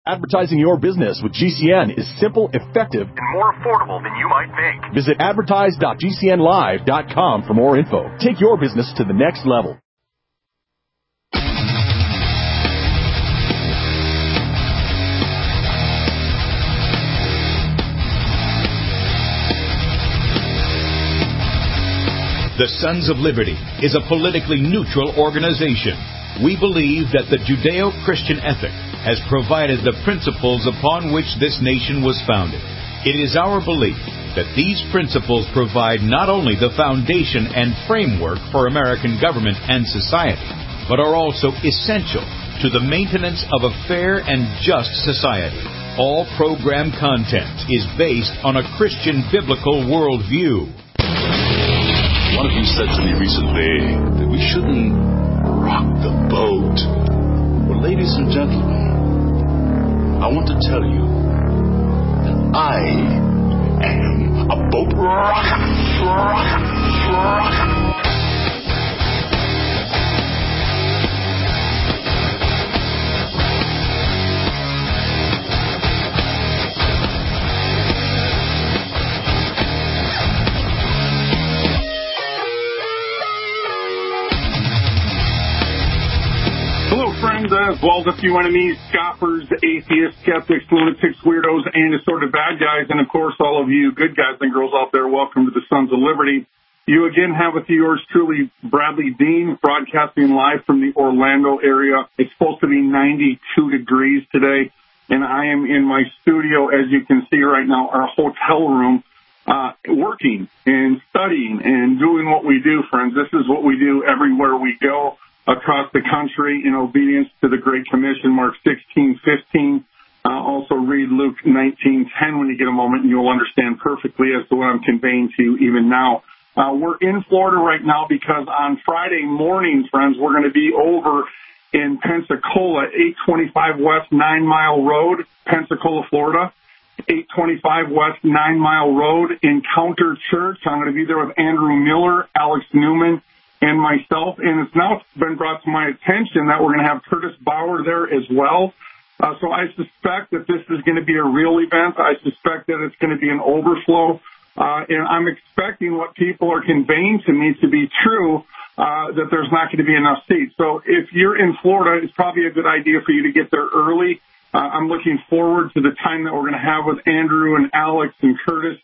Advertising your business with GCN is simple, effective, and more affordable than you might think. Visit advertise.gcnlive.com for more info. Take your business to the next level. The Sons of Liberty is a politically neutral organization. We believe that the Judeo-Christian ethic has provided the principles upon which this nation was founded. It is our belief that these principles provide not only the foundation and framework for American government and society, but are also essential to the maintenance of a fair and just society. All program content is based on a Christian biblical worldview. One of you said to me recently that we shouldn't rock the boat. Well, ladies and gentlemen, I want to tell you that I am a boat rocker. Friends, as well as a few enemies, scoffers, atheists, skeptics, lunatics, weirdos, and assorted bad guys, and of course all of you good guys and girls out there, welcome to the Sons of Liberty. You again have with yours truly, Bradley Dean, broadcasting live from the Orlando area. It's supposed to be 92 degrees today, and I am in my studio, as you can see right now, our hotel room, working and studying and doing what we do, friends. This is what we do everywhere we go across the country in obedience to the Great Commission, Mark 16:15. Also read Luke 19:10 when you get a moment, and you'll understand perfectly as to what I'm conveying to you even now. We're in Florida right now because on Friday morning, friends, we're going to be over in Pensacola, 825 West 9 Mile Road, Pensacola, Florida. 825 West 9 Mile Road, Encounter Church. I'm going to be there with Andrew Miller, Alex Newman, and myself, and it's now been brought to my attention that we're going to have Curtis Bauer there as well. So I suspect that this is going to be a real event. I suspect that it's going to be an overflow, and I'm expecting what people are conveying to me to be true, that there's not going to be enough seats. So if you're in Florida, it's probably a good idea for you to get there early. I'm looking forward to the time that we're going to have with Andrew and Alex and Curtis.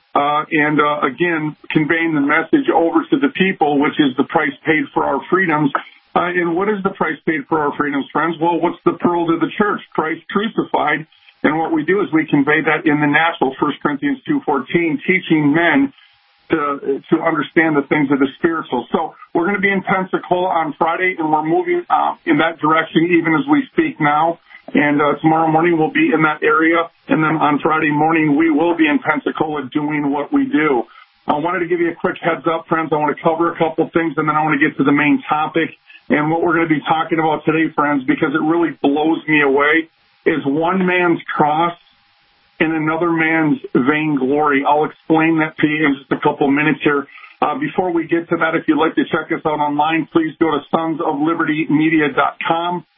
Again, conveying the message over to the people, which is the price paid for our freedoms. And what is the price paid for our freedoms, friends? Well, what's the pearl to the church? Christ crucified. And what we do is we convey that in the natural, 1 Corinthians 2:14, teaching men to understand the things of the spiritual. So we're going to be in Pensacola on Friday, and we're moving in that direction even as we speak now. And tomorrow morning we'll be in that area. And then on Friday morning we will be in Pensacola doing what we do. I wanted to give you a quick heads up, friends. I want to cover a couple things, and then I want to get to the main topic. And what we're going to be talking about today, friends, because it really blows me away, is one man's cross and another man's vainglory. I'll explain that to you in just a couple minutes here. Before we get to that, if you'd like to check us out online, please go to sonsoflibertymedia.com.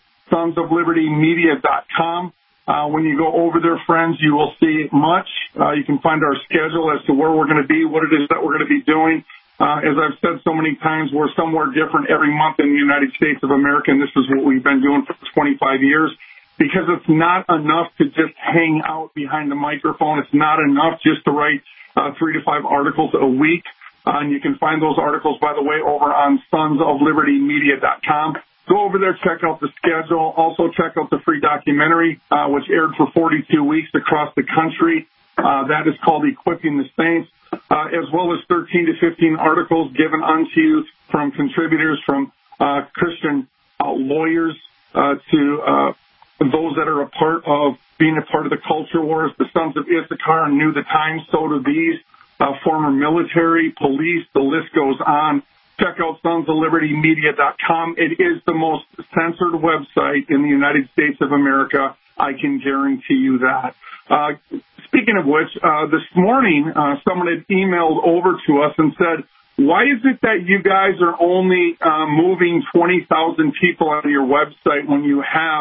sonsoflibertymedia.com. When you go over there, friends, you will see much. You can find our schedule as to where we're going to be, what it is that we're going to be doing. As I've said so many times, we're somewhere different every month in the United States of America, and this is what we've been doing for 25 years, because it's not enough to just hang out behind the microphone. It's not enough just to write 3 to 5 articles a week. And you can find those articles, by the way, over on sonsoflibertymedia.com. Go over there, check out the schedule. Also check out the free documentary, which aired for 42 weeks across the country. That is called Equipping the Saints, as well as 13 to 15 articles given unto you from contributors, from Christian lawyers to those that are a part of being a part of the culture wars. The Sons of Issachar knew the times, so do these. Former military, police, the list goes on. Check out sonsoflibertymedia.com. It is the most censored website in the United States of America. I can guarantee you that. Speaking of which, this morning, someone had emailed over to us and said, why is it that you guys are only moving 20,000 people on your website when you have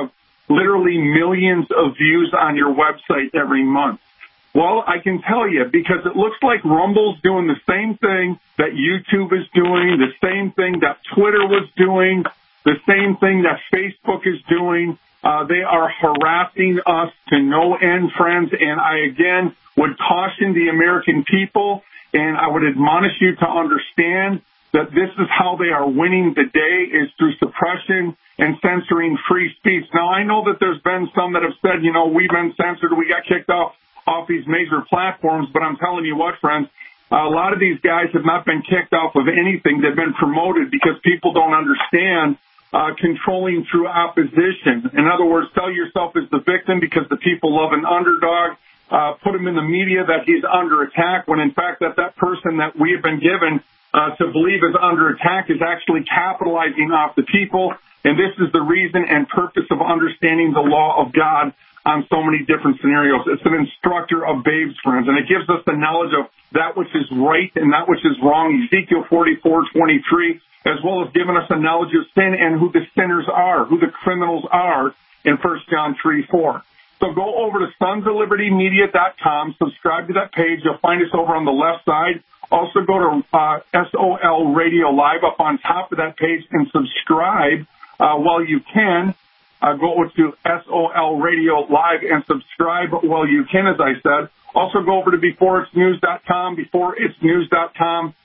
literally millions of views on your website every month? Well, I can tell you, because it looks like Rumble's doing the same thing that YouTube is doing, the same thing that Twitter was doing, the same thing that Facebook is doing. They are harassing us to no end, friends, and I, again, would caution the American people, and I would admonish you to understand that this is how they are winning the day, is through suppression and censoring free speech. Now, I know that there's been some that have said, we've been censored, we got kicked off these major platforms, but I'm telling you what, friends, a lot of these guys have not been kicked off of anything. They've been promoted because people don't understand controlling through opposition. In other words, tell yourself as the victim because the people love an underdog. Put him in the media that he's under attack, when in fact that person that we have been given to believe is under attack is actually capitalizing off the people. And this is the reason and purpose of understanding the law of God on so many different scenarios. It's an instructor of babes, friends, and it gives us the knowledge of that which is right and that which is wrong. Ezekiel 44:23, as well as giving us a knowledge of sin and who the sinners are, who the criminals are in 1 John 3:4. So go over to sonsoflibertymedia.com, subscribe to that page. You'll find us over on the left side. Also go to SOL Radio Live up on top of that page and subscribe while you can. Go to SOL Radio Live and subscribe while you can, as I said. Also go over to beforeitsnews.com, beforeitsnews.com,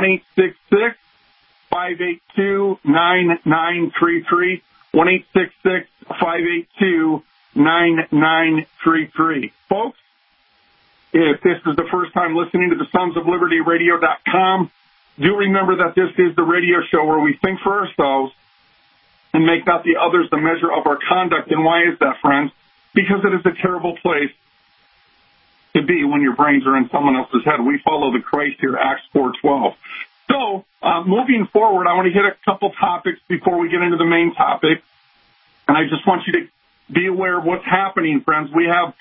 1-866-582-9933, 1-866-582-9933. Folks, if this is the first time listening to the sonsoflibertyradio.com, do remember that this is the radio show where we think for ourselves and make not the others the measure of our conduct. And why is that, friends? Because it is a terrible place to be when your brains are in someone else's head. We follow the Christ here, Acts 4:12. So, moving forward, I want to hit a couple topics before we get into the main topic. And I just want you to be aware of what's happening, friends. We have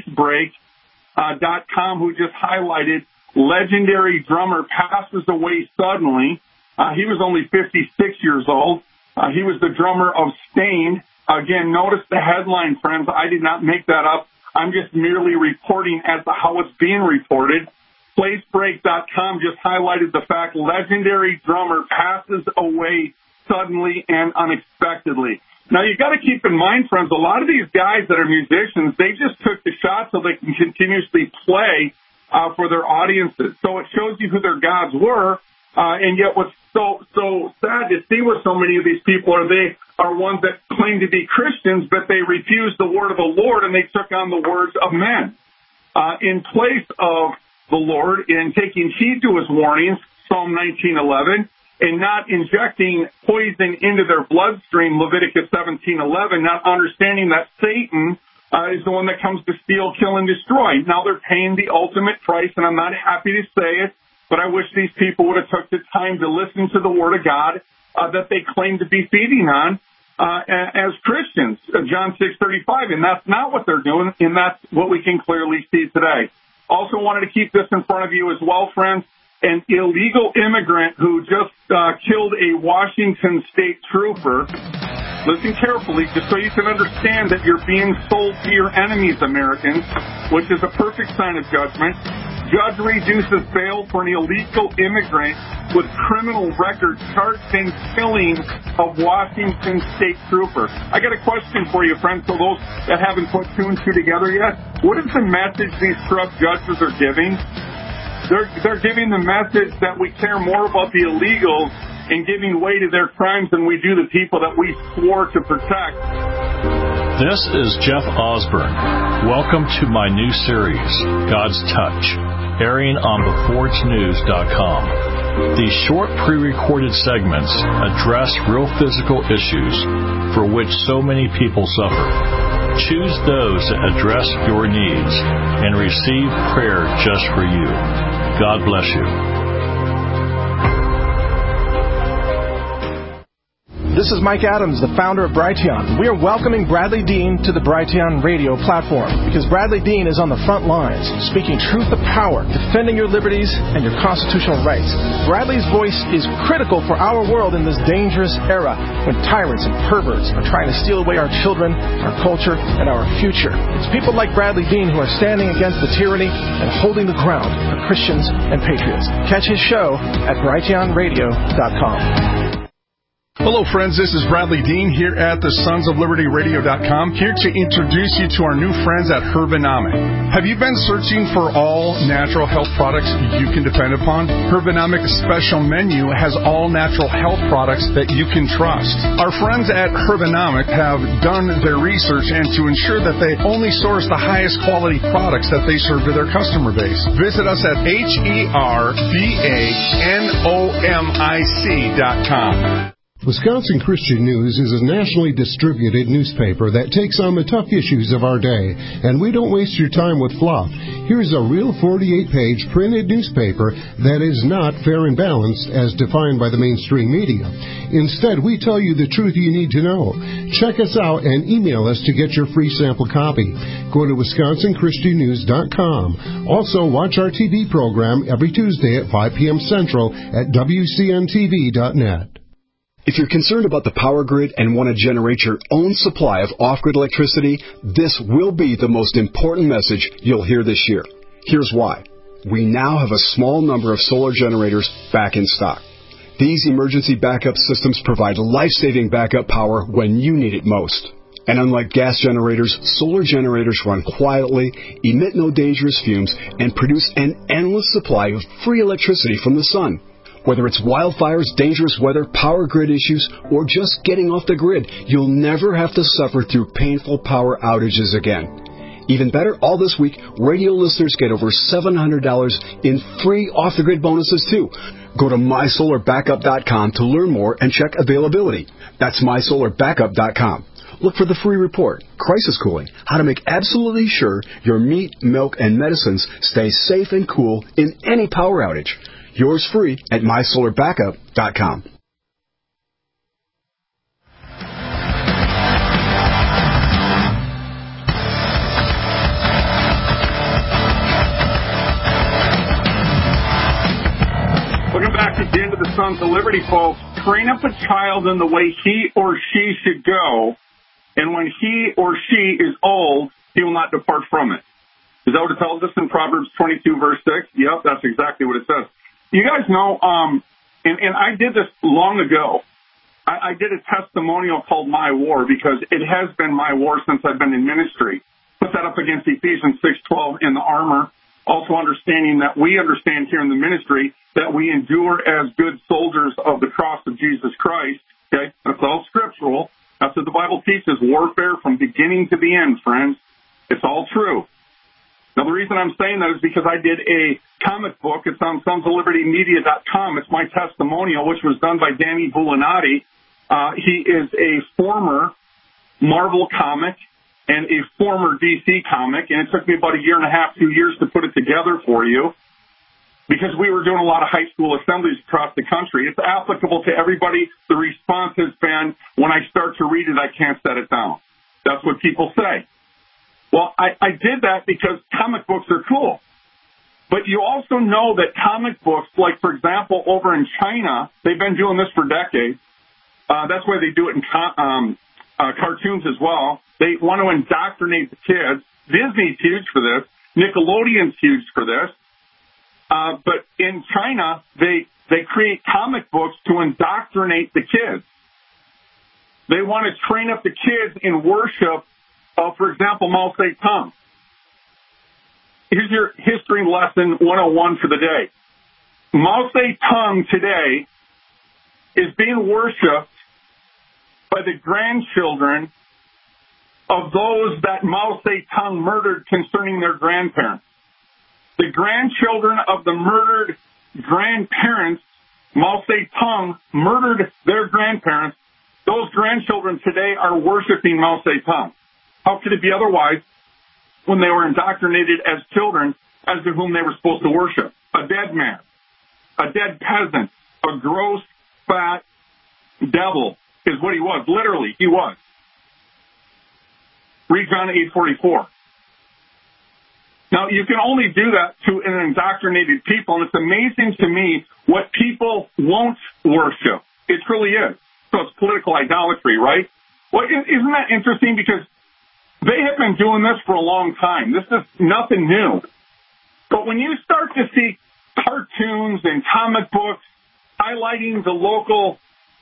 PlaceBreak.com who just highlighted legendary drummer passes away suddenly. He was only 56 years old. He was the drummer of Staind. Again, notice the headline, friends. I did not make that up. I'm just merely reporting as to how it's being reported. PlaceBreak.com just highlighted the fact legendary drummer passes away suddenly and unexpectedly. Now, you got to keep in mind, friends, a lot of these guys that are musicians, they just took the shot so they can continuously play for their audiences. So it shows you who their gods were. And yet what's so sad to see with so many of these people are they are ones that claim to be Christians, but they refuse the word of the Lord and they took on the words of men. In place of the Lord, in taking heed to his warnings, Psalm 19:11, and not injecting poison into their bloodstream, Leviticus 17:11, not understanding that Satan is the one that comes to steal, kill, and destroy. Now they're paying the ultimate price, and I'm not happy to say it, but I wish these people would have took the time to listen to the Word of God that they claim to be feeding on as Christians, John 6:35, and that's not what they're doing, and that's what we can clearly see today. Also wanted to keep this in front of you as well, friends. An illegal immigrant who just killed a Washington state trooper. Listen carefully, just so you can understand that you're being sold to your enemies, Americans, which is a perfect sign of judgment. Judge reduces bail for an illegal immigrant with criminal record charged in killing a Washington state trooper. I got a question for you, friends, so those that haven't put two and two together yet. What is the message these corrupt judges are giving? They're giving the message that we care more about the illegals and giving way to their crimes than we do the people that we swore to protect. This is Jeff Osborne. Welcome to my new series, God's Touch, airing on beforeitsnews.com. These short pre-recorded segments address real physical issues for which so many people suffer. Choose those that address your needs and receive prayer just for you. God bless you. This is Mike Adams, the founder of Brighteon. We are welcoming Bradley Dean to the Brighteon radio platform because Bradley Dean is on the front lines, speaking truth to power, defending your liberties and your constitutional rights. Bradley's voice is critical for our world in this dangerous era when tyrants and perverts are trying to steal away our children, our culture, and our future. It's people like Bradley Dean who are standing against the tyranny and holding the ground for Christians and patriots. Catch his show at brighteonradio.com. Hello, friends. This is Bradley Dean here at the Sons of Liberty Radio.com, here to introduce you to our new friends at Herbanomic. Have you been searching for all natural health products you can depend upon? Herbanomic's special menu has all natural health products that you can trust. Our friends at Herbanomic have done their research and to ensure that they only source the highest quality products that they serve to their customer base. Visit us at herbanomic.com. Wisconsin Christian News is a nationally distributed newspaper that takes on the tough issues of our day, and we don't waste your time with fluff. Here's a real 48-page printed newspaper that is not fair and balanced as defined by the mainstream media. Instead, we tell you the truth you need to know. Check us out and email us to get your free sample copy. Go to WisconsinChristianNews.com. Also, watch our TV program every Tuesday at 5 p.m. Central at WCNTV.net. If you're concerned about the power grid and want to generate your own supply of off-grid electricity, this will be the most important message you'll hear this year. Here's why. We now have a small number of solar generators back in stock. These emergency backup systems provide life-saving backup power when you need it most. And unlike gas generators, solar generators run quietly, emit no dangerous fumes, and produce an endless supply of free electricity from the sun. Whether it's wildfires, dangerous weather, power grid issues, or just getting off the grid, you'll never have to suffer through painful power outages again. Even better, all this week, radio listeners get over $700 in free off-the-grid bonuses, too. Go to MySolarBackup.com to learn more and check availability. That's MySolarBackup.com. Look for the free report, Crisis Cooling, how to make absolutely sure your meat, milk, and medicines stay safe and cool in any power outage. Yours free at MySolarBackup.com. Welcome back to the end of the Sons of Liberty, folks. Train up a child in the way he or she should go, and when he or she is old, he will not depart from it. Is that what it tells us in Proverbs 22, verse 6? Yep, that's exactly what it says. You guys know, and I did this long ago. I did a testimonial called My War because it has been my war since I've been in ministry. Put that up against Ephesians 6:12 in the armor. Also understanding that we understand here in the ministry that we endure as good soldiers of the cross of Jesus Christ. Okay, that's all scriptural. That's what the Bible teaches. Warfare from beginning to the end, friends. It's all true. Now, the reason I'm saying that is because I did a comic book. It's on sonsoflibertymedia.com. It's my testimonial, which was done by Danny Bulanati. He is a former Marvel comic and a former DC comic, and it took me about a year and a half, 2 years to put it together for you because we were doing a lot of high school assemblies across the country. It's applicable to everybody. The response has been, when I start to read it, I can't set it down. That's what people say. Well, I did that because comic books are cool. But you also know that comic books, like, for example, over in China, they've been doing this for decades. That's why they do it in cartoons as well. They want to indoctrinate the kids. Disney's huge for this. Nickelodeon's huge for this. But in China, they create comic books to indoctrinate the kids. They want to train up the kids in worship of, for example, Mao Zedong. Here's your history lesson 101 for the day. Mao Zedong today is being worshipped by the grandchildren of those that Mao Zedong murdered concerning their grandparents. The grandchildren of the murdered grandparents, Mao Zedong murdered their grandparents. Those grandchildren today are worshiping Mao Zedong. How could it be otherwise when they were indoctrinated as children as to whom they were supposed to worship? A dead man, a dead peasant, a gross, fat devil is what he was. Literally, he was. Read John 8:44. Now, you can only do that to an indoctrinated people, and it's amazing to me what people won't worship. It truly is. So it's political idolatry, right? Well, isn't that interesting? Because they have been doing this for a long time. This is nothing new. But when you start to see cartoons and comic books highlighting the local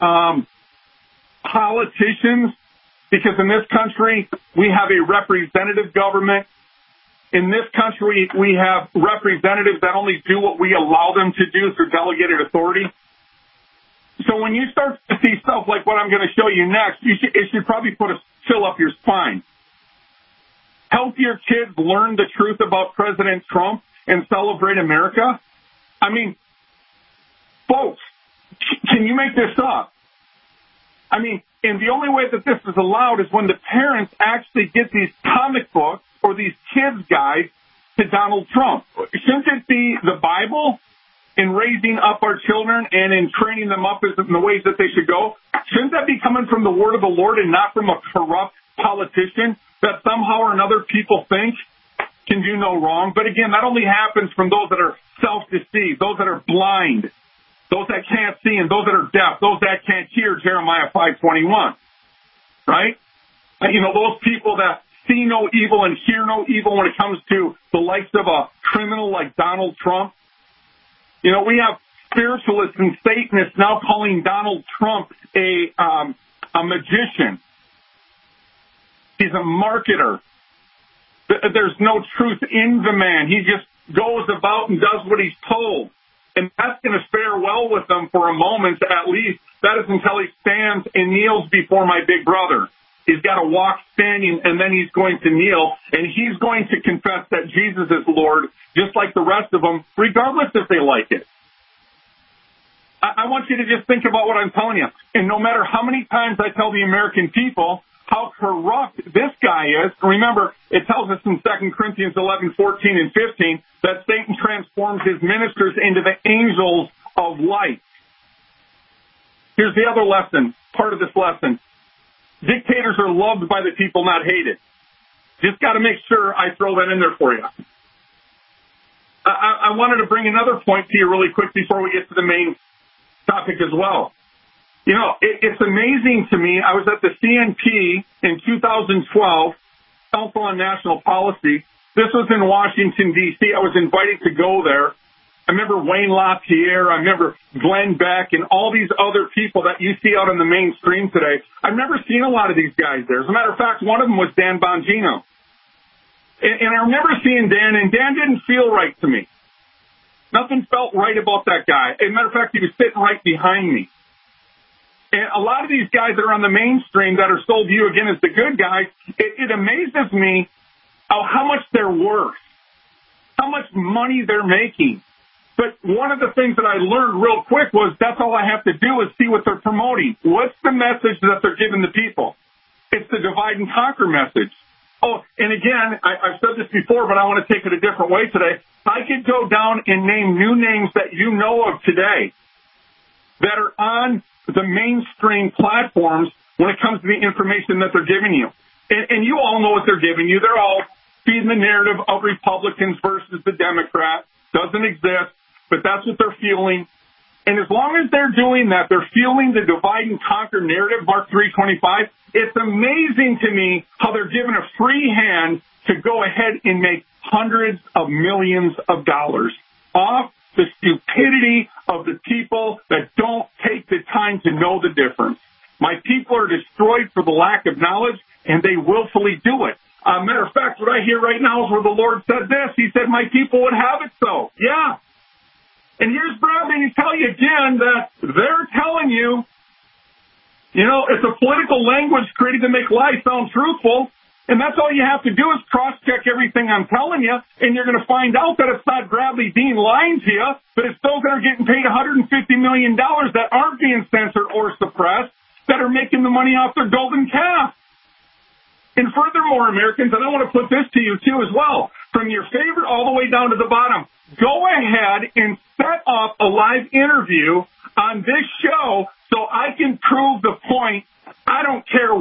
politicians, because in this country we have a representative government. In this country, we have representatives that only do what we allow them to do through delegated authority. So when you start to see stuff like what I'm going to show you next, it should probably put a chill up your spine. Help your kids learn the truth about President Trump and celebrate America? I mean, folks, can you make this up? I mean, and the only way that this is allowed is when the parents actually get these comic books or these kids' guides to Donald Trump. Shouldn't it be the Bible in raising up our children and in training them up in the ways that they should go? Shouldn't that be coming from the word of the Lord and not from a corrupt politician that somehow or another people think can do no wrong? But again, that only happens from those that are self-deceived, those that are blind, those that can't see, and those that are deaf, those that can't hear, Jeremiah 5:21, right? You know, those people that see no evil and hear no evil when it comes to the likes of a criminal like Donald Trump. You know, we have spiritualists and Satanists now calling Donald Trump a magician. He's a marketer. There's no truth in the man. He just goes about and does what he's told. And that's going to fare well with him for a moment, at least. That is until he stands and kneels before my big brother. He's got to walk standing, and then he's going to kneel, and he's going to confess that Jesus is Lord, just like the rest of them, regardless if they like it. I want you to just think about what I'm telling you. And no matter how many times I tell the American people how corrupt this guy is, remember, it tells us in 2 Corinthians 11:14 and 15 that Satan transforms his ministers into the angels of light. Here's the other lesson, part of this lesson. Dictators are loved by the people, not hated. Just got to make sure I throw that in there for you. I wanted to bring another point to you really quick before we get to the main topic as well. You know, it's amazing to me. I was at the CNP in 2012, Council on National Policy. This was in Washington, D.C. I was invited to go there. I remember Wayne LaPierre. I remember Glenn Beck and all these other people that you see out on the mainstream today. I've never seen a lot of these guys there. As a matter of fact, one of them was Dan Bongino. And I remember seeing Dan, and Dan didn't feel right to me. Nothing felt right about that guy. As a matter of fact, he was sitting right behind me. And a lot of these guys that are on the mainstream that are sold to you again as the good guys, it amazes me how much they're worth, how much money they're making. But one of the things that I learned real quick was that's all I have to do is see what they're promoting. What's the message that they're giving the people? It's the divide and conquer message. Oh, and again, I've said this before, but I want to take it a different way today. I could go down and name new names that you know of today that are on the mainstream platforms when it comes to the information that they're giving you. And you all know what they're giving you. They're all feeding the narrative of Republicans versus the Democrats. Doesn't exist. But that's what they're fueling. And as long as they're doing that, they're fueling the divide and conquer narrative, Mark 3:25. It's amazing to me how they're given a free hand to go ahead and make hundreds of millions of dollars off the stupidity of the people that don't take the time to know the difference. My people are destroyed for the lack of knowledge, and they willfully do it. Matter of fact, what I hear right now is where the Lord said this. He said, my people would have it so. Yeah. And here's Bradley to tell you again that they're telling you, you know, it's a political language created to make lies sound truthful. And that's all you have to do is cross-check everything I'm telling you, and you're going to find out that it's not Bradley Dean lying to you, but it's those that are getting paid $150 million that aren't being censored or suppressed that are making the money off their golden calf. And furthermore, Americans, and I want to put this to you, too, as well, from your favorite all the way down to the bottom, go ahead and set up a live interview on this show so I can prove the point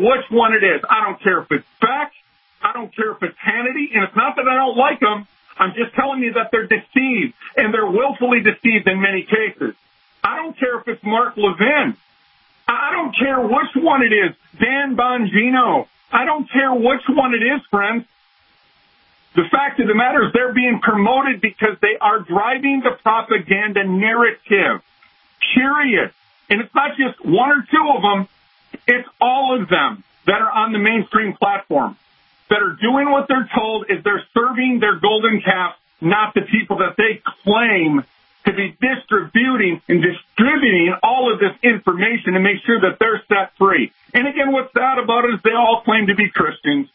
which one it is. I don't care if it's Beck. I don't care if it's Hannity. And it's not that I don't like them. I'm just telling you that they're deceived, and they're willfully deceived in many cases. I don't care if it's Mark Levin. I don't care which one it is. Dan Bongino. I don't care which one it is, friends. The fact of the matter is they're being promoted because they are driving the propaganda narrative. Period. And it's not just one or two of them. It's all of them that are on the mainstream platform that are doing what they're told is they're serving their golden calf, not the people that they claim to be distributing all of this information to make sure that they're set free. And again, what's sad about it is they all claim to be Christians.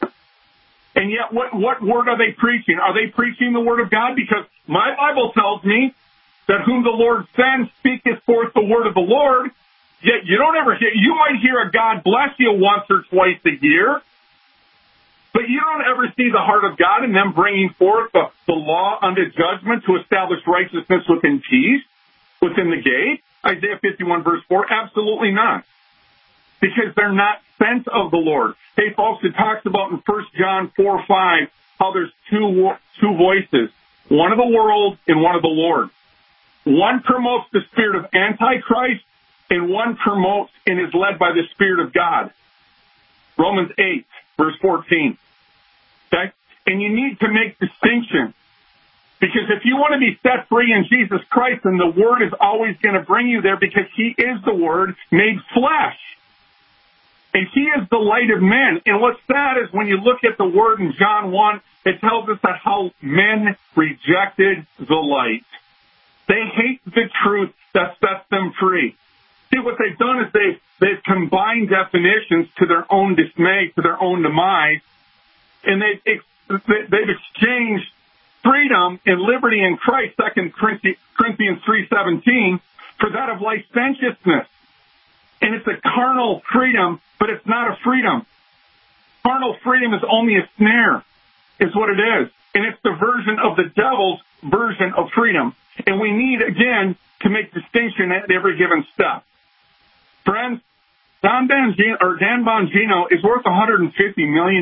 And yet, what word are they preaching? Are they preaching the word of God? Because my Bible tells me that whom the Lord sends speaketh forth the word of the Lord. Yet you don't ever hear, you might hear a God bless you once or twice a year, but you don't ever see the heart of God in them bringing forth the law unto judgment to establish righteousness within peace, within the gate. Isaiah 51 verse 4, absolutely not. Because they're not sent of the Lord. Hey, folks, it talks about in 1 John 4:5 how there's two voices, one of the world and one of the Lord. One promotes the spirit of Antichrist, and one promotes and is led by the Spirit of God. Romans 8, verse 14. Okay? And you need to make distinction. Because if you want to be set free in Jesus Christ, then the Word is always going to bring you there because He is the Word made flesh. And He is the light of men. And what's sad is when you look at the Word in John 1, it tells us that how men rejected the light. They hate the truth that sets them free. See, what they've done is they've combined definitions to their own dismay, to their own demise, and they've exchanged freedom and liberty in Christ, 2 Corinthians 3:17, for that of licentiousness. And it's a carnal freedom, but it's not a freedom. Carnal freedom is only a snare, is what it is. And it's the version of the devil's version of freedom. And we need, again, to make distinction at every given step. Friends, Dan Bongino is worth $150 million.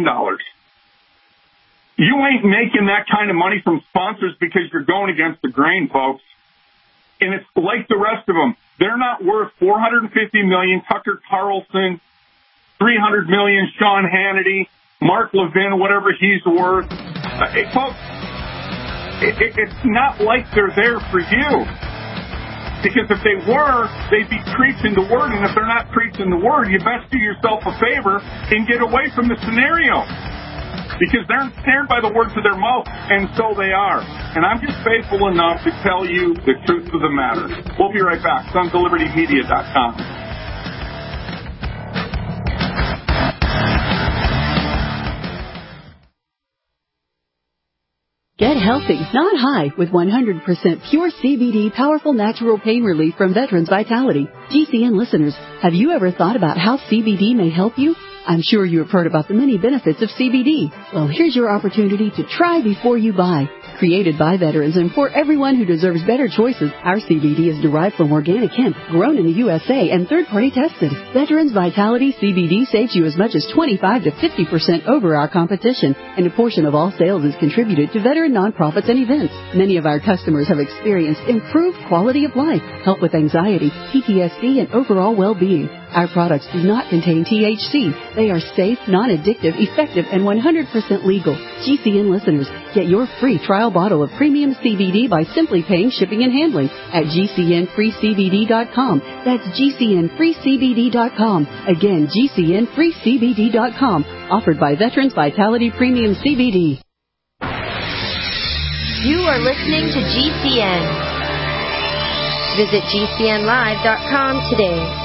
You ain't making that kind of money from sponsors because you're going against the grain, folks. And it's like the rest of them. They're not worth $450 million, Tucker Carlson, $300 million, Sean Hannity, Mark Levin, whatever he's worth. Folks, it's not like they're there for you. Because if they were, they'd be preaching the Word. And if they're not preaching the Word, you best do yourself a favor and get away from the scenario. Because they're ensnared by the words of their mouth, and so they are. And I'm just faithful enough to tell you the truth of the matter. We'll be right back. SonsOfLibertyMedia.com. Get healthy, not high, with 100% pure CBD powerful natural pain relief from Veterans Vitality. GCN listeners, have you ever thought about how CBD may help you? I'm sure you have heard about the many benefits of CBD. Well, here's your opportunity to try before you buy. Created by veterans and for everyone who deserves better choices, our CBD is derived from organic hemp, grown in the USA, and third-party tested. Veterans Vitality CBD saves you as much as 25 to 50% over our competition, and a portion of all sales is contributed to veteran nonprofits and events. Many of our customers have experienced improved quality of life, help with anxiety, PTSD, and overall well-being. Our products do not contain THC. They are safe, non-addictive, effective, and 100% legal. GCN listeners, get your free trial bottle of premium CBD by simply paying shipping and handling at GCNFreeCBD.com. That's GCNFreeCBD.com. Again, GCNFreeCBD.com. Offered by Veterans Vitality Premium CBD. You are listening to GCN. Visit GCNlive.com today.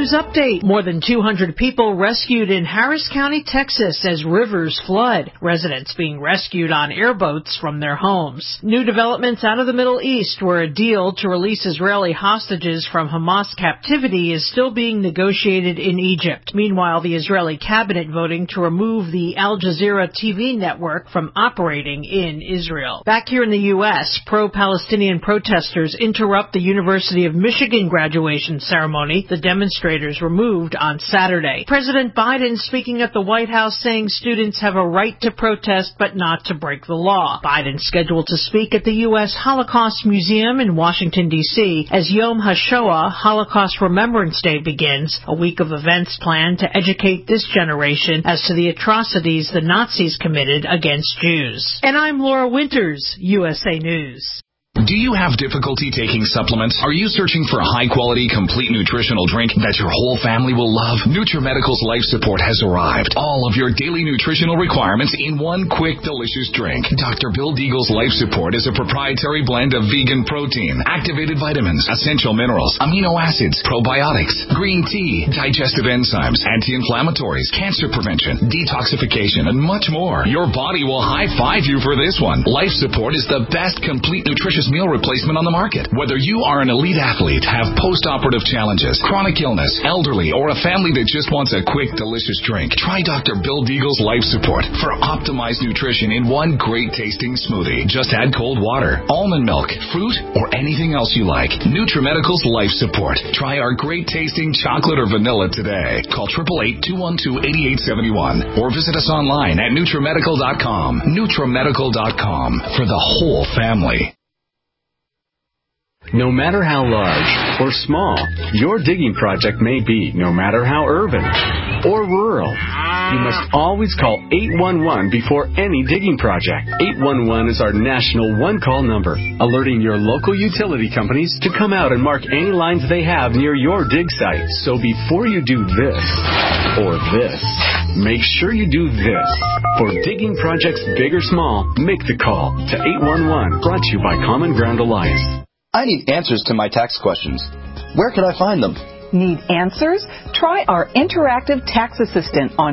News update. More than 200 people rescued in Harris County, Texas as rivers flood. Residents being rescued on airboats from their homes. New developments out of the Middle East, where a deal to release Israeli hostages from Hamas captivity is still being negotiated in Egypt. Meanwhile, the Israeli cabinet voting to remove the Al Jazeera TV network from operating in Israel. Back here in the U.S., pro-Palestinian protesters interrupt the University of Michigan graduation ceremony. The demonstrators were moved on Saturday. President Biden speaking at the White House saying students have a right to protest but not to break the law. Biden scheduled to speak at the U.S. Holocaust Museum in Washington, D.C. as Yom HaShoah, Holocaust Remembrance Day, begins, a week of events planned to educate this generation as to the atrocities the Nazis committed against Jews. And I'm Laura Winters, USA News. Do you have difficulty taking supplements? Are you searching for a high-quality, complete nutritional drink that your whole family will love? NutriMedical's Life Support has arrived. All of your daily nutritional requirements in one quick, delicious drink. Dr. Bill Deagle's Life Support is a proprietary blend of vegan protein, activated vitamins, essential minerals, amino acids, probiotics, green tea, digestive enzymes, anti-inflammatories, cancer prevention, detoxification, and much more. Your body will high-five you for this one. Life Support is the best complete nutritious meal replacement on the market. Whether you are an elite athlete, have post-operative challenges, chronic illness, elderly, or a family that just wants a quick, delicious drink, try Dr. Bill Deagle's Life Support for optimized nutrition in one great-tasting smoothie. Just add cold water, almond milk, fruit, or anything else you like. NutriMedical's Life Support. Try our great-tasting chocolate or vanilla today. Call 888-212-8871 or visit us online at NutriMedical.com. NutriMedical.com for the whole family. No matter how large or small your digging project may be, no matter how urban or rural, you must always call 811 before any digging project. 811 is our national one-call number, alerting your local utility companies to come out and mark any lines they have near your dig site. So before you do this or this, make sure you do this. For digging projects big or small, make the call to 811, brought to you by Common Ground Alliance. I need answers to my tax questions. Where can I find them? Need answers? Try our interactive tax assistant on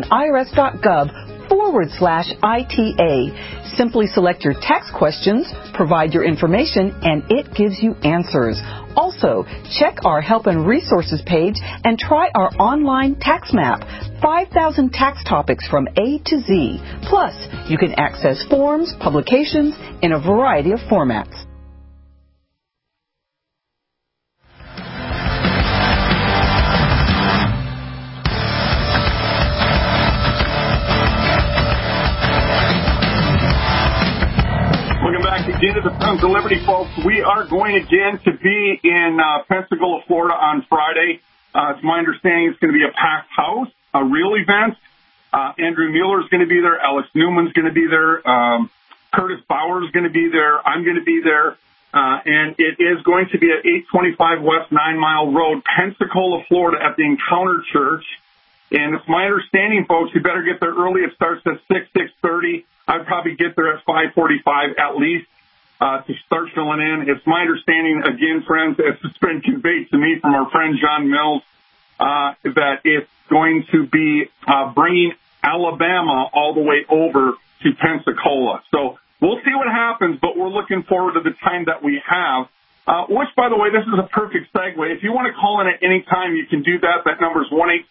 irs.gov/ITA. Simply select your tax questions, provide your information, and it gives you answers. Also, check our Help and Resources page and try our online tax map. 5,000 tax topics from A to Z. Plus, you can access forms, publications in a variety of formats. Again to the Sons of Liberty, folks. We are going again to be in Pensacola, Florida on Friday. It's my understanding it's going to be a packed house, a real event. Andrew Mueller is going to be there. Alex Newman's going to be there. Curtis Bauer is going to be there. I'm going to be there. And it is going to be at 825 West 9 Mile Road, Pensacola, Florida, at the Encounter Church. And it's my understanding, folks, you better get there early. It starts at 6:30. I'd probably get there at 5:45 at least. To start filling in. It's my understanding, again, friends, it's been conveyed to me from our friend John Mills, that it's going to be bringing Alabama all the way over to Pensacola. So we'll see what happens, but we're looking forward to the time that we have, which, by the way, this is a perfect segue. If you want to call in at any time, you can do that. That number is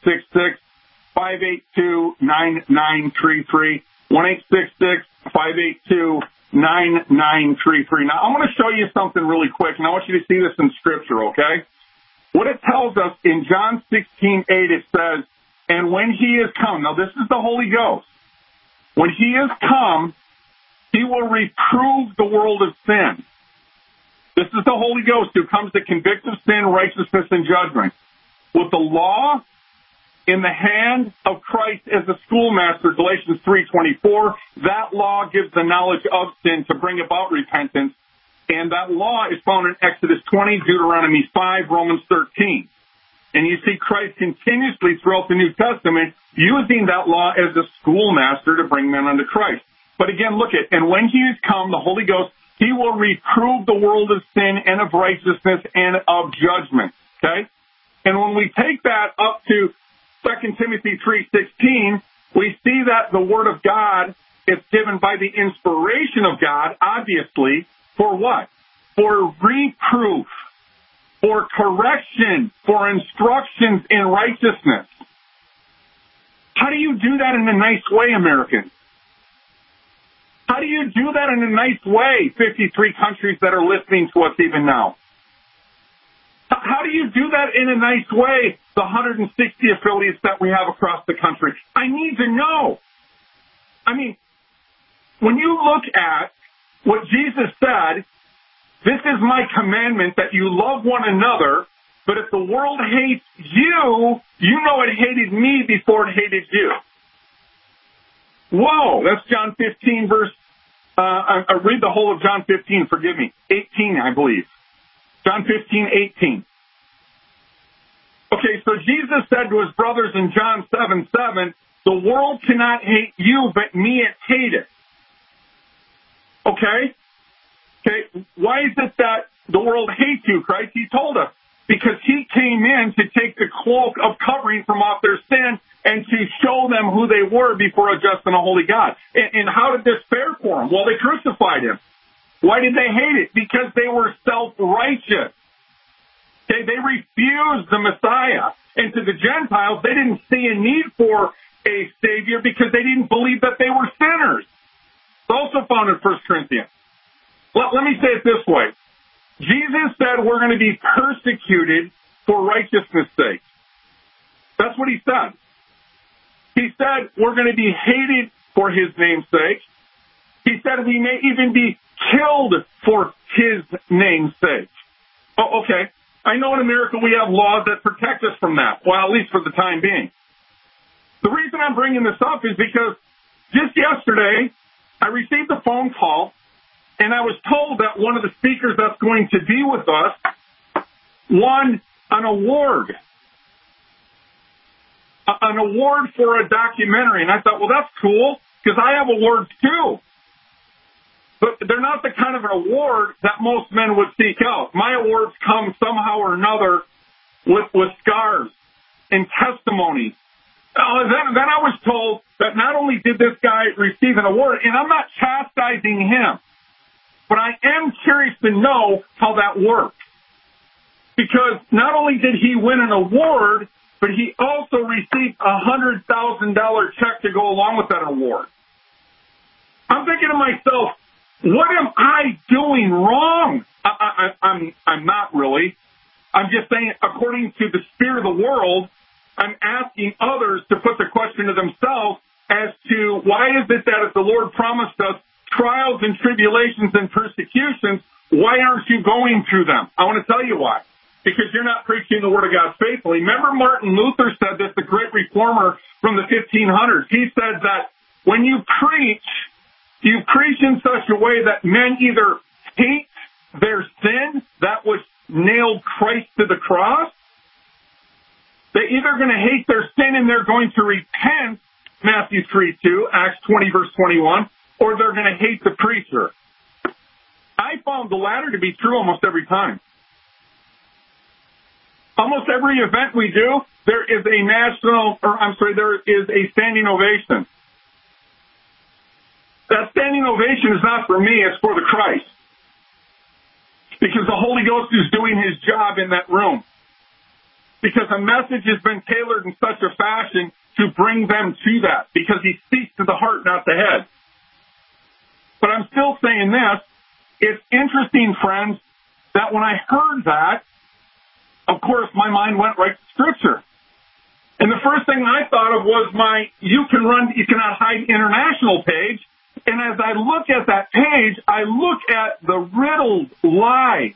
1-866-582-9933, 1-866-582-9933. Now, I'm going to show you something really quick, and I want you to see this in Scripture, okay? What it tells us in John 16:8, it says, and when he is come, now this is the Holy Ghost, when he is come, he will reprove the world of sin. This is the Holy Ghost who comes to convict of sin, righteousness, and judgment. With the law in the hand of Christ as a schoolmaster, Galatians 3:24, that law gives the knowledge of sin to bring about repentance, and that law is found in Exodus 20, Deuteronomy 5, Romans 13. And you see Christ continuously throughout the New Testament using that law as a schoolmaster to bring men unto Christ. But again, look at, and when he is come, the Holy Ghost, he will reprove the world of sin and of righteousness and of judgment. Okay? And when we take that up to 2 Timothy 3:16, we see that the Word of God is given by the inspiration of God, obviously, for what? For reproof, for correction, for instructions in righteousness. How do you do that in a nice way, Americans? How do you do that in a nice way, 53 countries that are listening to us even now? How do you do that in a nice way, the 160 affiliates that we have across the country? I need to know. I mean, when you look at what Jesus said, this is my commandment that you love one another, but if the world hates you, you know it hated me before it hated you. Whoa, that's John 15, I read the whole of John 15, forgive me, 18, I believe. John 15:18. Okay, so Jesus said to his brothers in John 7:7, the world cannot hate you, but me it hateth. Okay, why is it that the world hates you, Christ? He told us. Because he came in to take the cloak of covering from off their sin and to show them who they were before a just and a holy God. And how did this fare for them? Well, they crucified him. Why did they hate it? Because they were self-righteous. Okay, they refused the Messiah. And to the Gentiles, they didn't see a need for a Savior because they didn't believe that they were sinners. It's also found in 1 Corinthians. Let me say it this way. Jesus said we're going to be persecuted for righteousness' sake. That's what he said. He said we're going to be hated for his name's sake. He said we may even be killed for his name's sake. Oh, okay. I know in America we have laws that protect us from that. Well, at least for the time being. The reason I'm bringing this up is because just yesterday I received a phone call. And I was told that one of the speakers that's going to be with us won an award. An award for a documentary. And I thought, well, that's cool, because I have awards too. But they're not the kind of an award that most men would seek out. My awards come somehow or another with scars and testimony. Then I was told that not only did this guy receive an award, and I'm not chastising him, but I am curious to know how that works. Because not only did he win an award, but he also received a $100,000 check to go along with that award. I'm thinking to myself, what am I doing wrong? I'm not really. I'm just saying, according to the spirit of the world, I'm asking others to put the question to themselves as to why is it that if the Lord promised us trials and tribulations and persecutions, why aren't you going through them? I want to tell you why. Because you're not preaching the Word of God faithfully. Remember Martin Luther said this, the great reformer from the 1500s. He said that when you preach in such a way that men either hate their sin, that which nailed Christ to the cross, they're either going to hate their sin and they're going to repent, Matthew 3:2, Acts 20, verse 21, or they're going to hate the preacher. I found the latter to be true almost every time. Almost every event we do, there is a standing ovation. That standing ovation is not for me, it's for the Christ. Because the Holy Ghost is doing his job in that room. Because a message has been tailored in such a fashion to bring them to that. Because he speaks to the heart, not the head. But I'm still saying this. It's interesting, friends, that when I heard that, of course, my mind went right to Scripture. And the first thing I thought of was my You Cannot Hide International page. And as I look at that page, I look at the riddled lies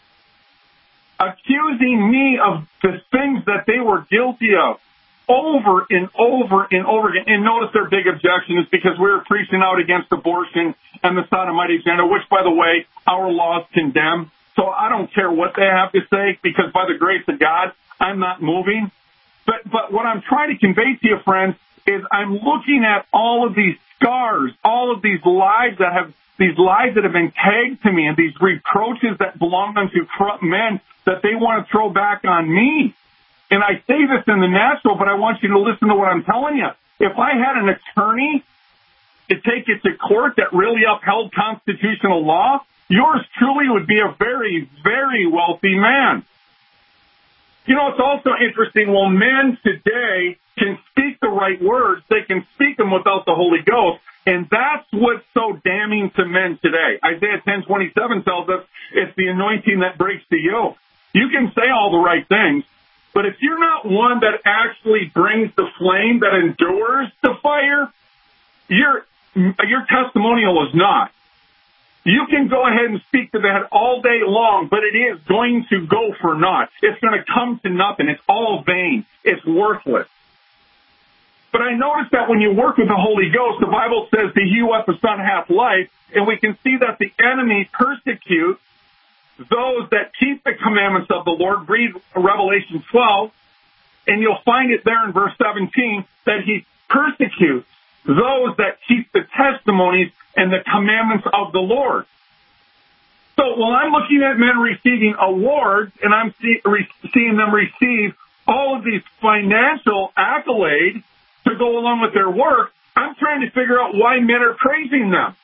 accusing me of the things that they were guilty of over and over and over again. And notice their big objection is because we were preaching out against abortion and the sodomite agenda, which, by the way, our laws condemn. So I don't care what they have to say, because by the grace of God, I'm not moving. But what I'm trying to convey to you, friends, is I'm looking at all of these scars, all of these lies that have been tagged to me, and these reproaches that belong unto corrupt men that they want to throw back on me. And I say this in the natural, but I want you to listen to what I'm telling you. If I had an attorney to take it to court that really upheld constitutional law, yours truly would be a very, very wealthy man. You know, it's also interesting, well, men today can speak the right words. They can speak them without the Holy Ghost. And that's what's so damning to men today. Isaiah 10:27 tells us it's the anointing that breaks the yoke. You can say all the right things, but if you're not one that actually brings the flame that endures the fire, your testimonial is not. You can go ahead and speak to that all day long, but it is going to go for naught. It's going to come to nothing. It's all vain. It's worthless. But I noticed that when you work with the Holy Ghost, the Bible says, "He who hath the Son hath life," and we can see that the enemy persecutes those that keep the commandments of the Lord. Read Revelation 12, and you'll find it there in verse 17, that he persecutes those that keep the testimonies and the commandments of the Lord. So while I'm looking at men receiving awards, and I'm seeing them receive all of these financial accolades to go along with their work, I'm trying to figure out why men are praising them.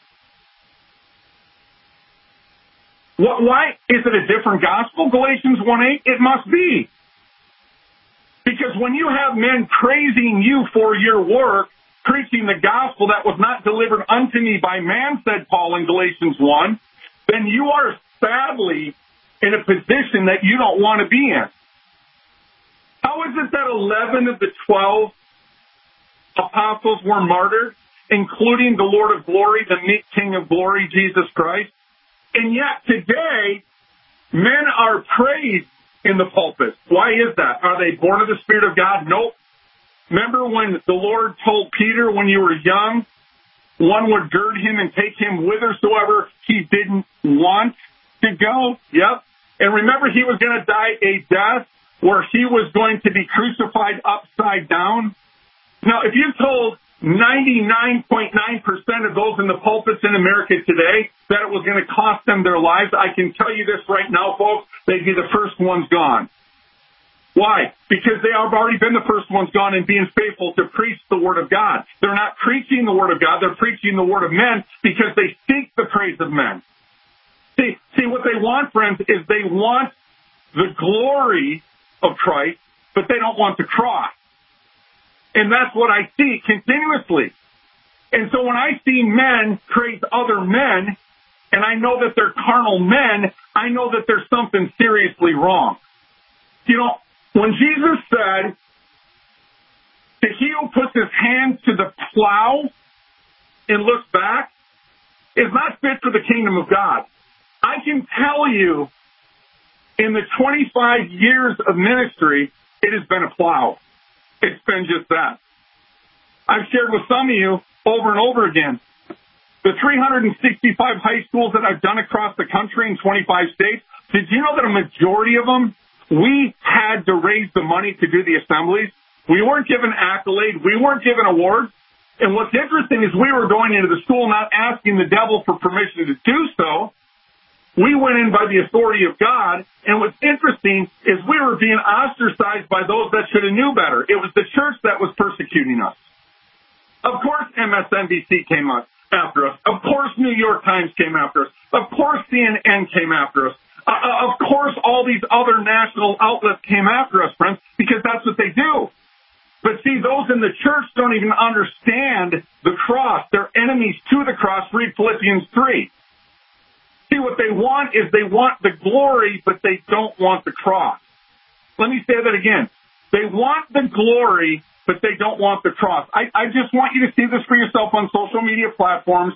Why? Is it a different gospel? Galatians 1:8? It must be. Because when you have men praising you for your work, preaching the gospel that was not delivered unto me by man, said Paul in Galatians 1, then you are sadly in a position that you don't want to be in. How is it that 11 of the 12 apostles were martyred, including the Lord of glory, the meek King of glory, Jesus Christ? And yet today, men are praised in the pulpit. Why is that? Are they born of the Spirit of God? Nope. Remember when the Lord told Peter, when you were young, one would gird him and take him whithersoever he didn't want to go? Yep. And remember, he was going to die a death where he was going to be crucified upside down? Now, if you told 99.9% of those in the pulpits in America today that it was going to cost them their lives, I can tell you this right now, folks, they'd be the first ones gone. Why? Because they have already been the first ones gone in being faithful to preach the Word of God. They're not preaching the Word of God, they're preaching the Word of men because they seek the praise of men. See, what they want, friends, is they want the glory of Christ, but they don't want the cross. And that's what I see continuously. And so when I see men praise other men, and I know that they're carnal men, I know that there's something seriously wrong. You know, when Jesus said that he who puts his hand to the plow and looks back is not fit for the kingdom of God. I can tell you, in the 25 years of ministry, it has been a plow. It's been just that. I've shared with some of you over and over again, the 365 high schools that I've done across the country in 25 states, did you know that a majority of them, we had to raise the money to do the assemblies? We weren't given accolades. We weren't given awards. And what's interesting is we were going into the school not asking the devil for permission to do so. We went in by the authority of God, and what's interesting is we were being ostracized by those that should have knew better. It was the church that was persecuting us. Of course, MSNBC came after us. Of course, New York Times came after us. Of course, CNN came after us. Of course, all these other national outlets came after us, friends, because that's what they do. But see, those in the church don't even understand the cross. They're enemies to the cross. Read Philippians 3. See, what they want is they want the glory, but they don't want the cross. Let me say that again. They want the glory, but they don't want the cross. I just want you to see this for yourself on social media platforms.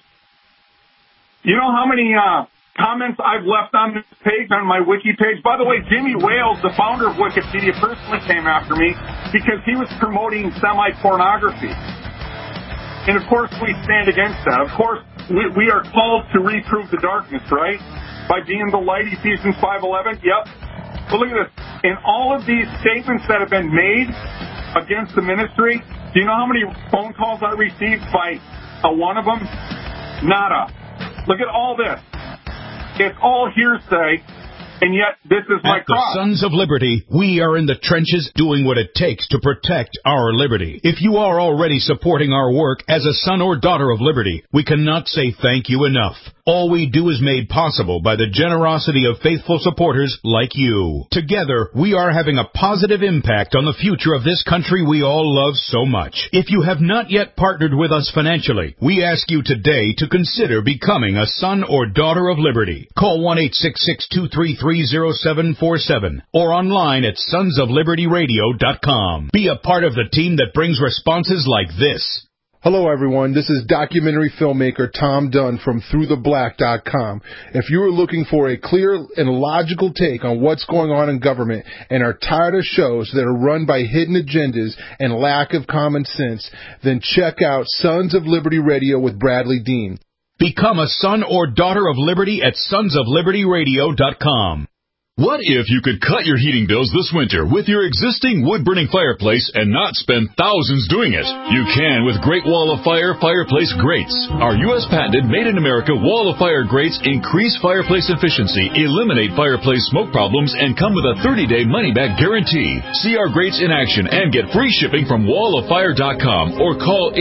You know how many comments I've left on this page, on my wiki page? By the way, Jimmy Wales, the founder of Wikipedia, personally came after me because he was promoting semi-pornography. And, of course, we stand against that. Of course, we are called to reprove the darkness, right? By being the light, Ephesians 5:11. Yep. But look at this. In all of these statements that have been made against the ministry, do you know how many phone calls I received by one of them? Nada. Look at all this. It's all hearsay. And yet, this is my cross. At the Sons of Liberty, we are in the trenches doing what it takes to protect our liberty. If you are already supporting our work as a son or daughter of liberty, we cannot say thank you enough. All we do is made possible by the generosity of faithful supporters like you. Together, we are having a positive impact on the future of this country we all love so much. If you have not yet partnered with us financially, we ask you today to consider becoming a son or daughter of liberty. Call 1-866-233-0747 or online at sonsoflibertyradio.com. Be a part of the team that brings responses like this. Hello, everyone. This is documentary filmmaker Tom Dunn from ThroughTheBlack.com. If you are looking for a clear and logical take on what's going on in government and are tired of shows that are run by hidden agendas and lack of common sense, then check out Sons of Liberty Radio with Bradley Dean. Become a son or daughter of liberty at sonsoflibertyradio.com. What if you could cut your heating bills this winter with your existing wood-burning fireplace and not spend thousands doing it? You can with Great Wall of Fire fireplace grates. Our U.S.-patented, made-in-America Wall of Fire grates increase fireplace efficiency, eliminate fireplace smoke problems, and come with a 30-day money-back guarantee. See our grates in action and get free shipping from walloffire.com or call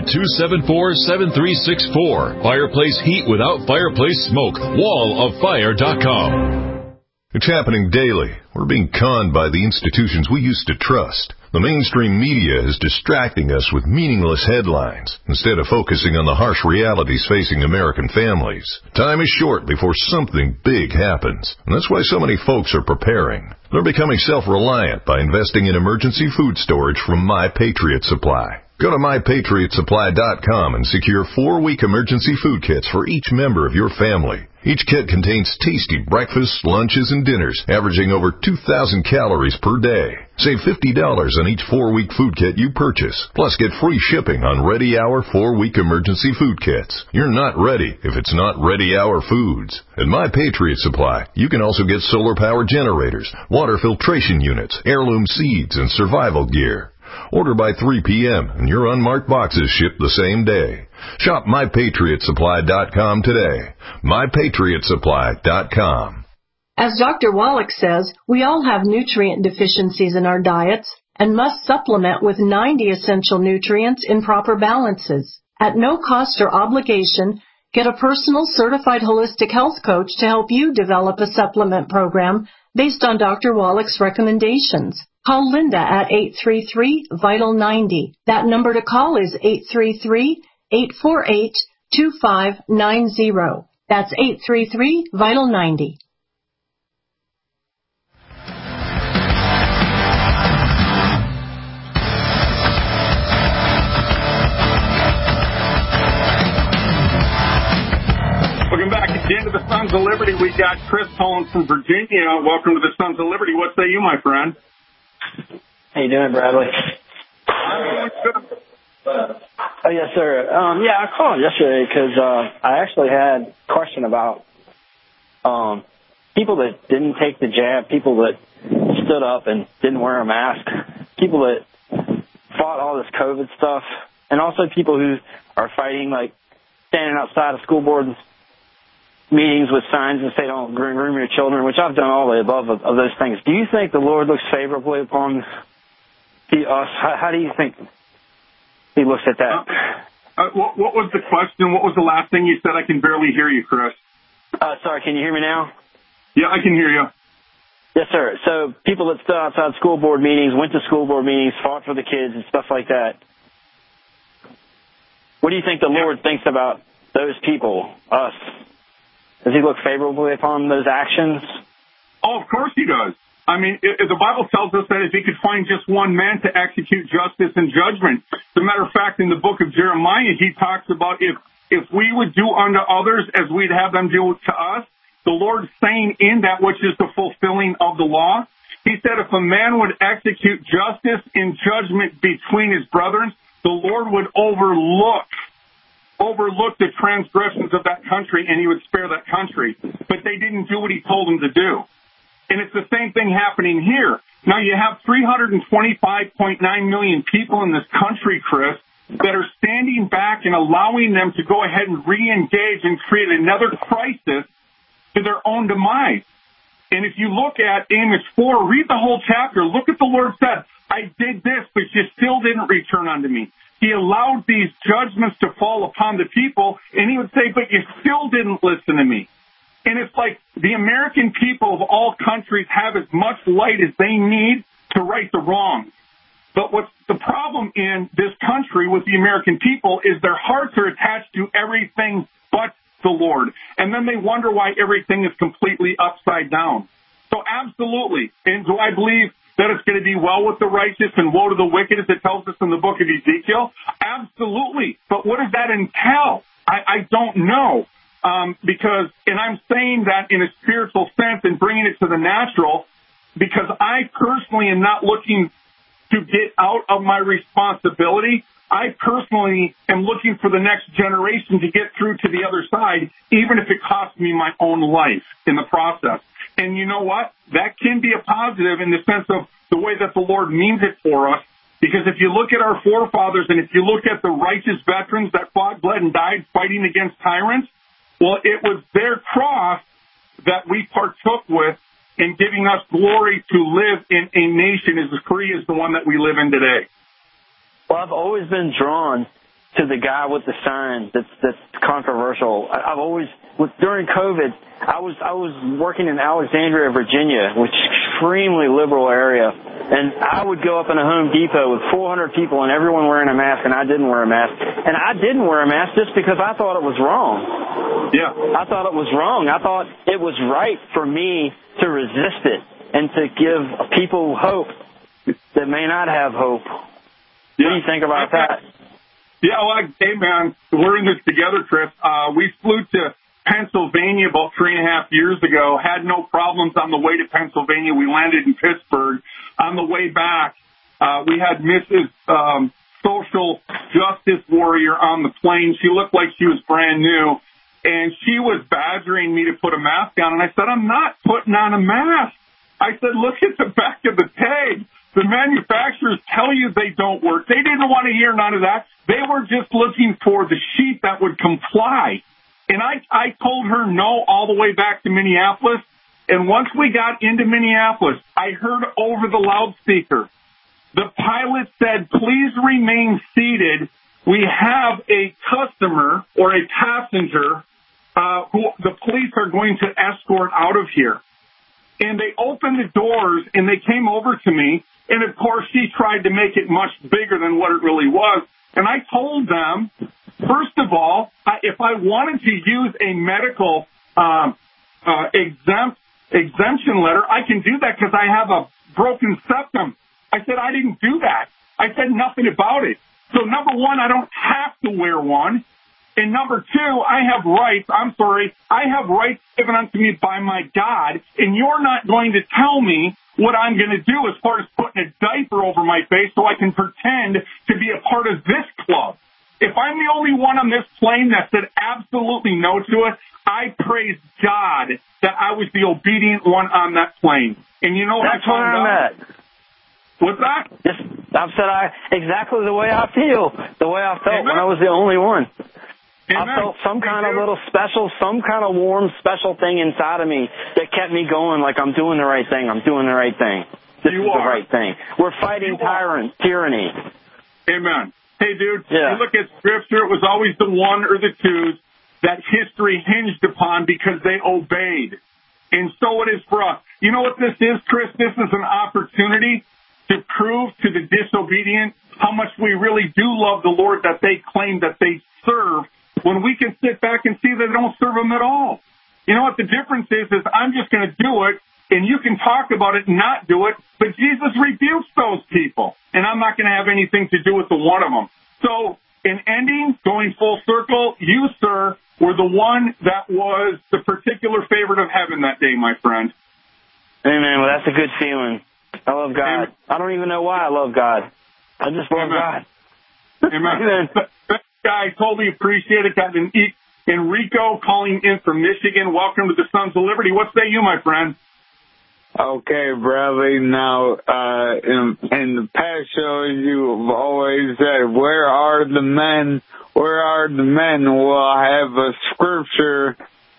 800-274-7364. Fireplace heat without fireplace smoke. walloffire.com. It's happening daily. We're being conned by the institutions we used to trust. The mainstream media is distracting us with meaningless headlines instead of focusing on the harsh realities facing American families. Time is short before something big happens, and that's why so many folks are preparing. They're becoming self-reliant by investing in emergency food storage from My Patriot Supply. Go to MyPatriotSupply.com and secure 4-week emergency food kits for each member of your family. Each kit contains tasty breakfasts, lunches, and dinners, averaging over 2,000 calories per day. Save $50 on each 4-week food kit you purchase. Plus, get free shipping on Ready Hour 4-week emergency food kits. You're not ready if it's not Ready Hour foods. At My Patriot Supply, you can also get solar power generators, water filtration units, heirloom seeds, and survival gear. Order by 3 p.m. and your unmarked boxes ship the same day. Shop MyPatriotSupply.com today. MyPatriotSupply.com. As Dr. Wallach says, we all have nutrient deficiencies in our diets and must supplement with 90 essential nutrients in proper balances. At no cost or obligation, get a personal certified holistic health coach to help you develop a supplement program based on Dr. Wallach's recommendations. Call Linda at 833-VITAL-90. That number to call is 833-848-2590. That's 833-VITAL-90. Welcome back again to the Sons of Liberty. We got Chris calling from Virginia. Welcome to the Sons of Liberty. What say you, my friend? How you doing, Bradley? I'm doing good. Oh, yes, sir. I called yesterday because I actually had a question about people that didn't take the jab, people that stood up and didn't wear a mask, people that fought all this COVID stuff, and also people who are fighting, like standing outside of school board meetings with signs that say don't groom your children, which I've done all the above of those things. Do you think the Lord looks favorably upon us? How do you think he looks at that? What was the question? What was the last thing you said? I can barely hear you, Chris. Sorry, can you hear me now? Yeah, I can hear you. Yes, sir. So people that stood outside school board meetings, went to school board meetings, fought for the kids and stuff like that. What do you think the Lord thinks about those people, us? Does he look favorably upon those actions? Oh, of course he does. I mean, the Bible tells us that if he could find just one man to execute justice and judgment. As a matter of fact, in the book of Jeremiah, he talks about if we would do unto others as we'd have them do to us, the Lord's saying in that which is the fulfilling of the law. He said if a man would execute justice and judgment between his brethren, the Lord would overlook the transgressions of that country, and he would spare that country. But they didn't do what he told them to do. And it's the same thing happening here. Now, you have 325.9 million people in this country, Chris, that are standing back and allowing them to go ahead and re-engage and create another crisis to their own demise. And if you look at Amos 4, read the whole chapter. Look at the Lord said, I did this, but you still didn't return unto me. He allowed these judgments to fall upon the people, and he would say, but you still didn't listen to me. And it's like the American people of all countries have as much light as they need to right the wrongs. But what's the problem in this country with the American people is their hearts are attached to everything but the Lord. And then they wonder why everything is completely upside down. So absolutely. And do I believe that it's going to be well with the righteous and woe to the wicked, as it tells us in the book of Ezekiel? Absolutely. But what does that entail? I don't know. Because, and I'm saying that in a spiritual sense and bringing it to the natural, because I personally am not looking to get out of my responsibility. I personally am looking for the next generation to get through to the other side, even if it costs me my own life in the process. And you know what? That can be a positive in the sense of the way that the Lord means it for us. Because if you look at our forefathers and if you look at the righteous veterans that fought, bled, and died fighting against tyrants, well, it was their cross that we partook with in giving us glory to live in a nation as free as the one that we live in today. Well, I've always been drawn to the guy with the sign that's controversial. I've always, during COVID, I was working in Alexandria, Virginia, which is an extremely liberal area, and I would go up in a Home Depot with 400 people and everyone wearing a mask, and I didn't wear a mask. And I didn't wear a mask just because I thought it was wrong. Yeah. I thought it was wrong. I thought it was right for me to resist it and to give people hope that may not have hope. Yeah. What do you think about that? Yeah, well, hey, man, we're in this together, Chris. We flew to Pennsylvania about 3.5 years ago, had no problems on the way to Pennsylvania. We landed in Pittsburgh. On the way back, we had Mrs. Social Justice Warrior on the plane. She looked like she was brand new, and she was badgering me to put a mask on, and I said, I'm not putting on a mask. I said, look at the back of the tag. The manufacturers tell you they don't work. They didn't want to hear none of that. They were just looking for the sheet that would comply. And I told her no all the way back to Minneapolis. And once we got into Minneapolis, I heard over the loudspeaker, the pilot said, please remain seated. We have a customer or a passenger who the police are going to escort out of here. And they opened the doors, and they came over to me. And, of course, she tried to make it much bigger than what it really was. And I told them, first of all, if I wanted to use a medical exemption letter, I can do that because I have a broken septum. I said I didn't do that. I said nothing about it. So, number one, I don't have to wear one. And number two, I have rights. I have rights given unto me by my God, and you're not going to tell me what I'm going to do as far as putting a diaper over my face so I can pretend to be a part of this club. If I'm the only one on this plane that said absolutely no to it, I praise God that I was the obedient one on that plane. And you know what That's where I'm at. What's that? I've said exactly the way I feel, the way I felt when I was the only one. Amen. I felt some kind of little special, some kind of warm, special thing inside of me that kept me going like I'm doing the right thing. I'm doing the right thing. This is the right thing. We're fighting tyranny. Amen. Hey, dude, yeah. You look at Scripture, it was always the one or the twos that history hinged upon because they obeyed. And so it is for us. You know what this is, Chris? This is an opportunity to prove to the disobedient how much we really do love the Lord that they claim that they serve, when we can sit back and see that they don't serve him at all. You know what the difference is I'm just going to do it, and you can talk about it and not do it, but Jesus rebukes those people, and I'm not going to have anything to do with the one of them. So, in ending, going full circle, you, sir, were the one that was the particular favorite of heaven that day, my friend. Amen. Well, that's a good feeling. I love God. Amen. I don't even know why I love God. I just love God. Amen. I totally appreciate it. Got Enrico calling in from Michigan. Welcome to the Sons of Liberty. What say you, my friend? Okay, Bradley. Now, in the past shows, you have always said, where are the men? Where are the men? Well, I have a scripture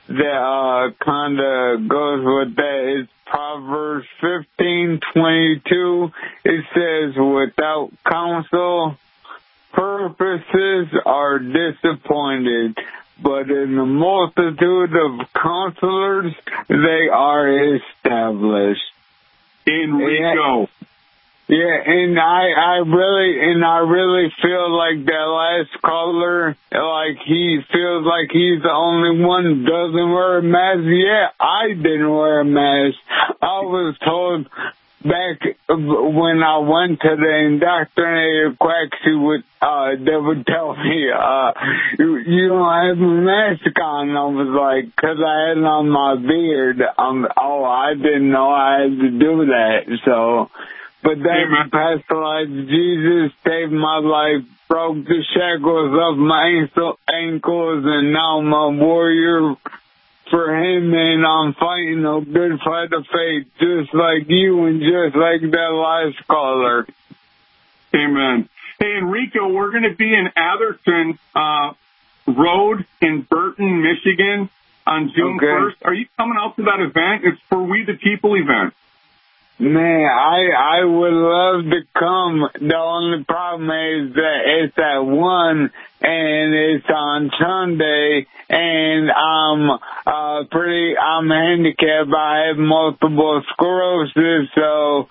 that kind of goes with that is Proverbs 15:22. It says, without counsel, purposes are disappointed, but in the multitude of counselors, they are established. Enrico. Yeah, and I really feel like that last caller, like he feels like he's the only one who doesn't wear a mask. Yeah, I didn't wear a mask. I was told back when I went to the indoctrinated quacks they would tell me, you don't have a mask on. I was like, cause I had it on my beard. I didn't know I had to do that. So, but that past life, Jesus saved my life, broke the shackles of my ankles, and now I'm a warrior for him, and I'm fighting a good fight of faith, just like you and just like that last caller. Amen. Hey, Enrico, we're going to be in Atherton Road in Burton, Michigan on June 1st. Are you coming out to that event? It's for We the People event. Man, I would love to come. The only problem is that it's at 1 and it's on Sunday, and I'm handicapped. I have multiple sclerosis, so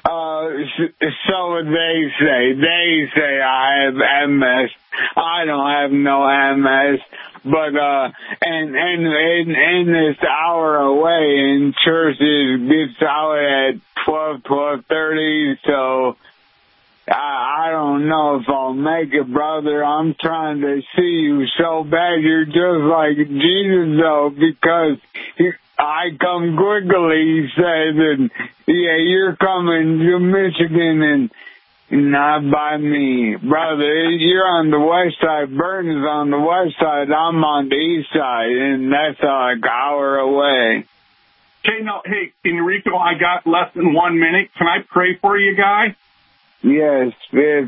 they say I have MS. I don't have no MS. But and in this hour away, and church gets out at 12:30, so I don't know if I'll make it, brother. I'm trying to see you so bad. You're just like Jesus, though, because I come quickly, he says, and yeah, you're coming to Michigan and not by me. Brother, you're on the west side. Burton is on the west side. I'm on the east side, and that's like an hour away. Hey, Enrico, I got less than 1 minute. Can I pray for you, guy? Yes, please.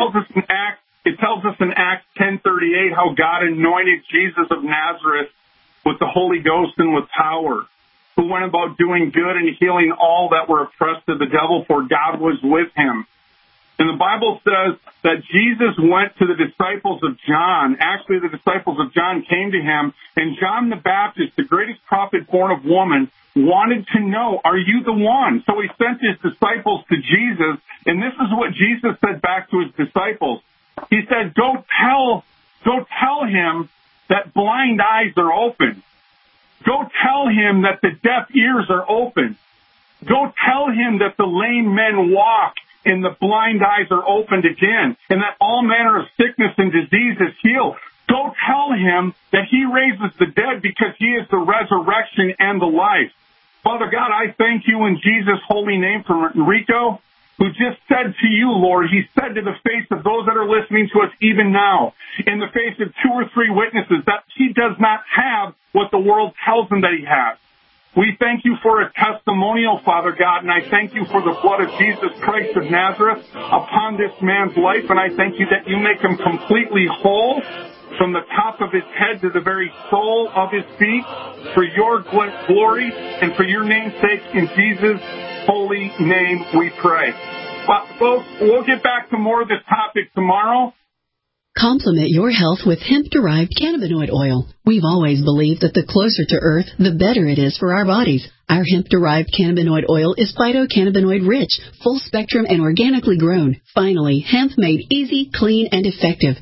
It tells us in Acts 10:38 how God anointed Jesus of Nazareth with the Holy Ghost and with power, who went about doing good and healing all that were oppressed of the devil, for God was with him. And the Bible says that Jesus went to the disciples of John. Actually, the disciples of John came to him, and John the Baptist, the greatest prophet born of woman, wanted to know, are you the one? So he sent his disciples to Jesus, and this is what Jesus said back to his disciples. He said, go tell him that blind eyes are open. Go tell him that the deaf ears are open. Go tell him that the lame men walk and the blind eyes are opened again, and that all manner of sickness and disease is healed. Go tell him that he raises the dead, because he is the resurrection and the life. Father God, I thank you in Jesus' holy name for Enrico, who just said to you, Lord, he said to the face of those that are listening to us even now, in the face of 2 or 3 witnesses, that he does not have what the world tells him that he has. We thank you for a testimonial, Father God, and I thank you for the blood of Jesus Christ of Nazareth upon this man's life, and I thank you that you make him completely whole from the top of his head to the very sole of his feet, for your glory and for your name's sake. In Jesus' holy name we pray. But folks, we'll get back to more of this topic tomorrow. Complement your health with hemp-derived cannabinoid oil. We've always believed that the closer to Earth, the better it is for our bodies. Our hemp-derived cannabinoid oil is phytocannabinoid-rich, full-spectrum, and organically grown. Finally, hemp made easy, clean, and effective.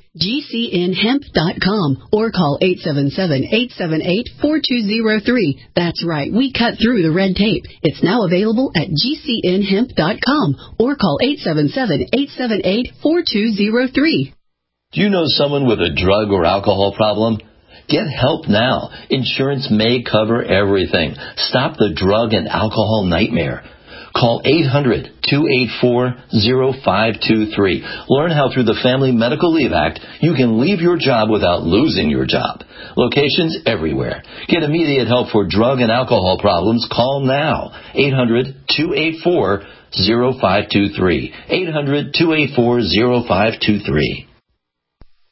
GCNhemp.com or call 877-878-4203. That's right, we cut through the red tape. It's now available at GCNhemp.com or call 877-878-4203. Do you know someone with a drug or alcohol problem? Get help now. Insurance may cover everything. Stop the drug and alcohol nightmare. Call 800-284-0523. Learn how through the Family Medical Leave Act you can leave your job without losing your job. Locations everywhere. Get immediate help for drug and alcohol problems. Call now. 800-284-0523. 800-284-0523.